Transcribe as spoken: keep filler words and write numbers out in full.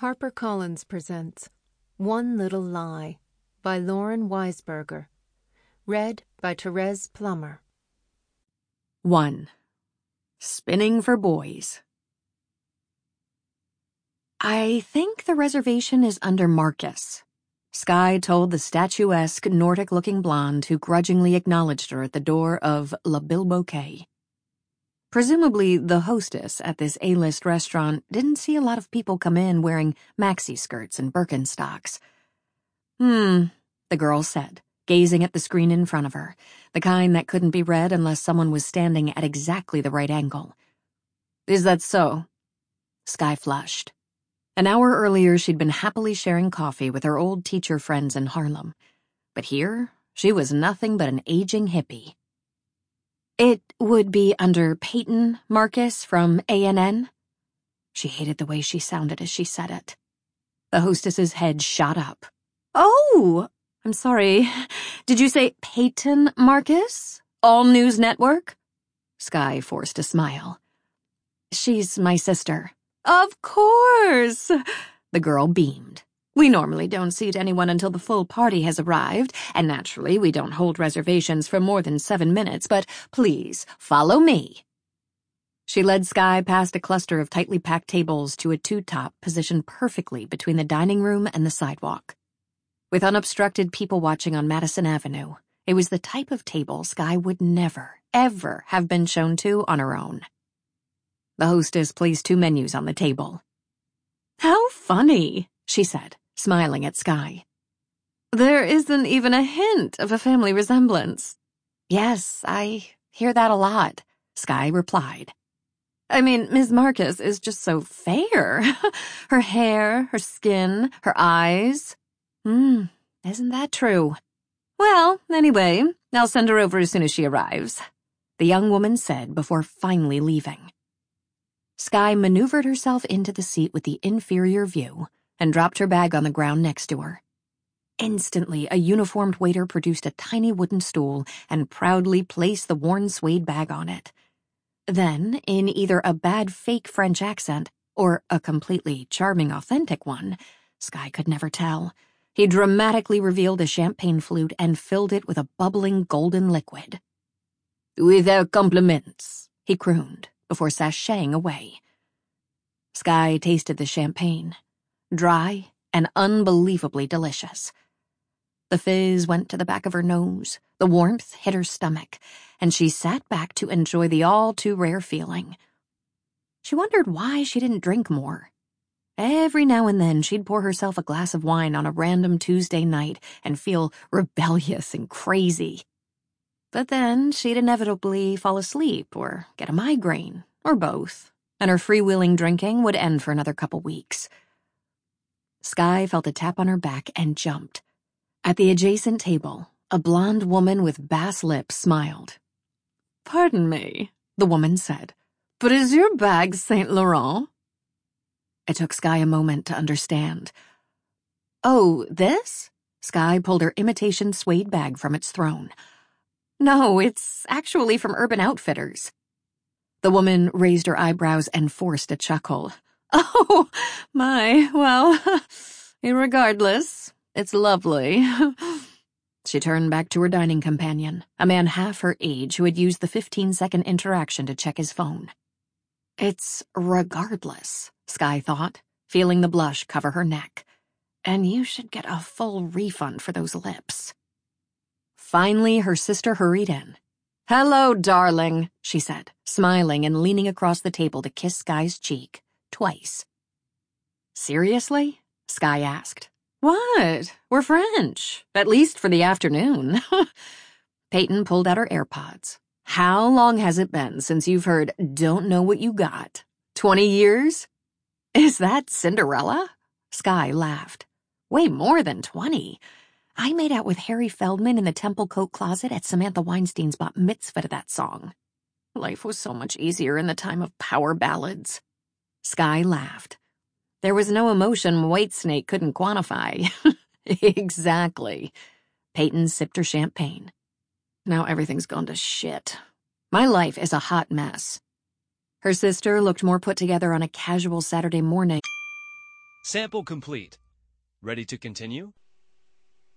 HarperCollins presents One Little Lie by Lauren Weisberger. Read by Therese Plummer. one. Spinning for Boys. I think the reservation is under Marcus, Skye told the statuesque, Nordic-looking blonde who grudgingly acknowledged her at the door of La Bilboquet. Presumably, the hostess at this A-list restaurant didn't see a lot of people come in wearing maxi skirts and Birkenstocks. Hmm, the girl said, gazing at the screen in front of her, the kind that couldn't be read unless someone was standing at exactly the right angle. Is that so? Skye flushed. An hour earlier, she'd been happily sharing coffee with her old teacher friends in Harlem. But here, she was nothing but an aging hippie. It would be under Peyton Marcus from A and N? She hated the way she sounded as she said it. The hostess's head shot up. Oh, I'm sorry. Did you say Peyton Marcus? All News Network? Skye forced a smile. She's my sister. Of course, the girl beamed. We normally don't seat anyone until the full party has arrived, and naturally we don't hold reservations for more than seven minutes, but please, follow me. She led Skye past a cluster of tightly packed tables to a two-top positioned perfectly between the dining room and the sidewalk. With unobstructed people watching on Madison Avenue, it was the type of table Skye would never, ever have been shown to on her own. The hostess placed two menus on the table. How funny, she said, smiling at Skye. There isn't even a hint of a family resemblance. Yes, I hear that a lot, Skye replied. I mean, Miss Marcus is just so fair. Her hair, her skin, her eyes. Hmm, isn't that true? Well, anyway, I'll send her over as soon as she arrives, the young woman said before finally leaving. Skye maneuvered herself into the seat with the inferior view and dropped her bag on the ground next to her. Instantly, a uniformed waiter produced a tiny wooden stool and proudly placed the worn suede bag on it. Then, in either a bad fake French accent or a completely charming authentic one, Skye could never tell, he dramatically revealed a champagne flute and filled it with a bubbling golden liquid. With our compliments, he crooned, before sashaying away. Skye tasted the champagne, dry and unbelievably delicious. The fizz went to the back of her nose, the warmth hit her stomach, and she sat back to enjoy the all-too-rare feeling. She wondered why she didn't drink more. Every now and then she'd pour herself a glass of wine on a random Tuesday night and feel rebellious and crazy. But then she'd inevitably fall asleep or get a migraine, or both, and her freewheeling drinking would end for another couple weeks. Skye felt a tap on her back and jumped. At the adjacent table, a blonde woman with bass lips smiled. Pardon me, the woman said, but is your bag Saint Laurent? It took Skye a moment to understand. Oh, this? Skye pulled her imitation suede bag from its throne. No, it's actually from Urban Outfitters. The woman raised her eyebrows and forced a chuckle. Oh, my, well, irregardless, it's lovely. She turned back to her dining companion, a man half her age who had used the fifteen-second interaction to check his phone. It's regardless, Skye thought, feeling the blush cover her neck. And you should get a full refund for those lips. Finally, her sister hurried in. Hello, darling, she said, smiling and leaning across the table to kiss Skye's cheek, twice. Seriously? Skye asked. What? We're French, at least for the afternoon. Peyton pulled out her AirPods. How long has it been since you've heard Don't Know What You Got? Twenty years? Is that Cinderella? Skye laughed. Way more than twenty. I made out with Harry Feldman in the Temple coat closet at Samantha Weinstein's bat mitzvah to that song. Life was so much easier in the time of power ballads. Skye laughed. There was no emotion Whitesnake couldn't quantify. Exactly. Peyton sipped her champagne. Now everything's gone to shit. My life is a hot mess. Her sister looked more put together on a casual Saturday morning. Sample complete. Ready to continue?